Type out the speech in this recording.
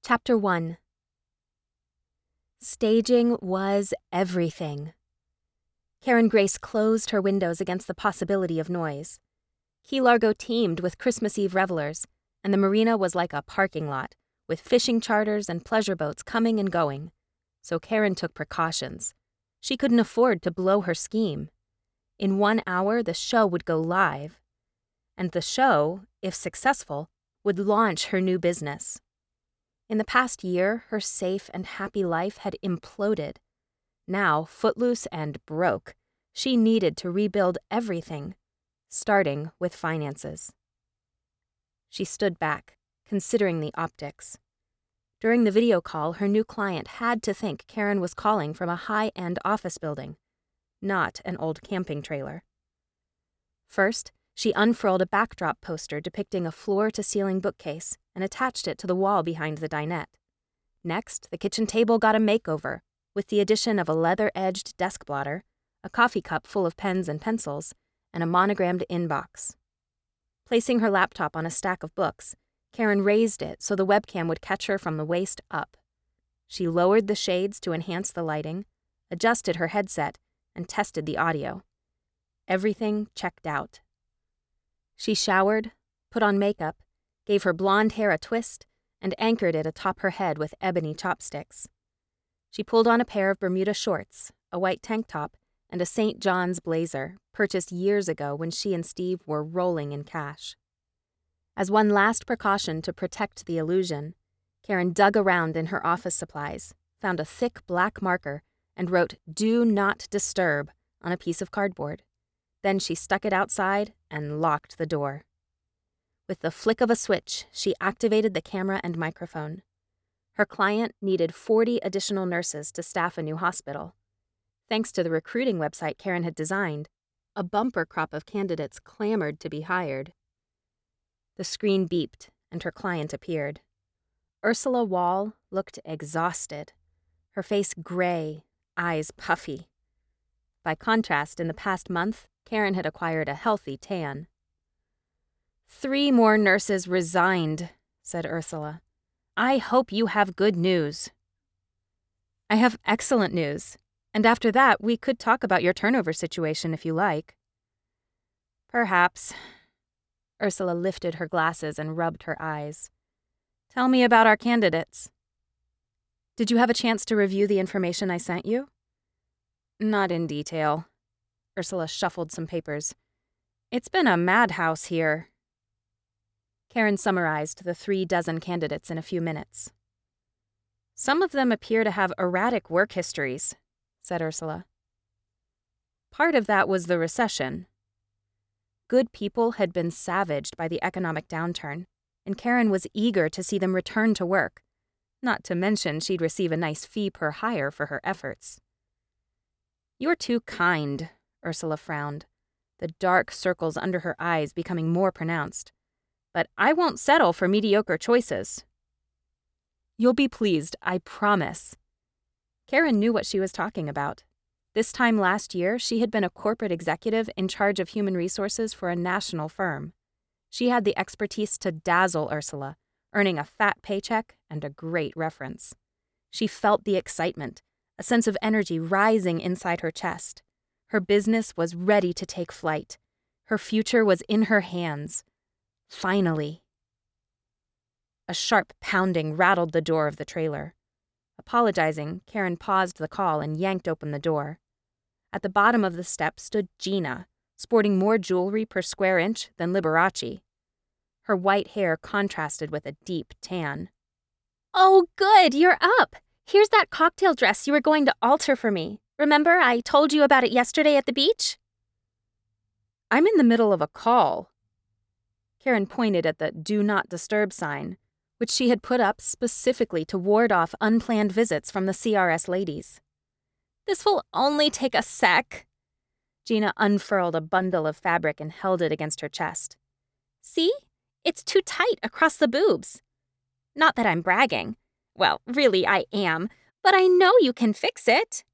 Chapter 1. Staging was everything. Karen Grace closed her windows against the possibility of noise. Key Largo teemed with Christmas Eve revelers, and the marina was like a parking lot, with fishing charters and pleasure boats coming and going. So Karen took precautions. She couldn't afford to blow her scheme. In 1 hour, the show would go live. And the show, if successful, would launch her new business. In the past year, her safe and happy life had imploded. Now, footloose and broke, she needed to rebuild everything, starting with finances. She stood back, considering the optics. During the video call, her new client had to think Karen was calling from a high-end office building, not an old camping trailer. First, she unfurled a backdrop poster depicting a floor-to-ceiling bookcase and attached it to the wall behind the dinette. Next, the kitchen table got a makeover, with the addition of a leather-edged desk blotter, a coffee cup full of pens and pencils, and a monogrammed inbox. Placing her laptop on a stack of books, Karen raised it so the webcam would catch her from the waist up. She lowered the shades to enhance the lighting, adjusted her headset, and tested the audio. Everything checked out. She showered, put on makeup, gave her blonde hair a twist, and anchored it atop her head with ebony chopsticks. She pulled on a pair of Bermuda shorts, a white tank top, and a St. John's blazer, purchased years ago when she and Steve were rolling in cash. As one last precaution to protect the illusion, Karen dug around in her office supplies, found a thick black marker, and wrote "Do Not Disturb" on a piece of cardboard. Then she stuck it outside and locked the door. With the flick of a switch, she activated the camera and microphone. Her client needed 40 additional nurses to staff a new hospital. Thanks to the recruiting website Karen had designed, a bumper crop of candidates clamored to be hired. The screen beeped, and her client appeared. Ursula Wall looked exhausted, her face gray, eyes puffy. By contrast, in the past month, Karen had acquired a healthy tan. 3 more nurses resigned, said Ursula. I hope you have good news. I have excellent news, and after that we could talk about your turnover situation if you like. Perhaps. Ursula lifted her glasses and rubbed her eyes. Tell me about our candidates. Did you have a chance to review the information I sent you? Not in detail. Ursula shuffled some papers. It's been a madhouse here. Karen summarized the 36 candidates in a few minutes. Some of them appear to have erratic work histories, said Ursula. Part of that was the recession. Good people had been savaged by the economic downturn, and Karen was eager to see them return to work, not to mention she'd receive a nice fee per hire for her efforts. You're too kind, Ursula frowned, the dark circles under her eyes becoming more pronounced. But I won't settle for mediocre choices. You'll be pleased, I promise. Karen knew what she was talking about. This time last year, she had been a corporate executive in charge of human resources for a national firm. She had the expertise to dazzle Ursula, earning a fat paycheck and a great reference. She felt the excitement, a sense of energy rising inside her chest. Her business was ready to take flight. Her future was in her hands. Finally. A sharp pounding rattled the door of the trailer. Apologizing, Karen paused the call and yanked open the door. At the bottom of the steps stood Gina, sporting more jewelry per square inch than Liberace. Her white hair contrasted with a deep tan. Oh, good, you're up. Here's that cocktail dress you were going to alter for me. Remember, I told you about it yesterday at the beach? I'm in the middle of a call. Karen pointed at the "Do Not Disturb" sign, which she had put up specifically to ward off unplanned visits from the CRS ladies. This will only take a sec. Gina unfurled a bundle of fabric and held it against her chest. See? It's too tight across the boobs. Not that I'm bragging. Well, really, I am, but I know you can fix it.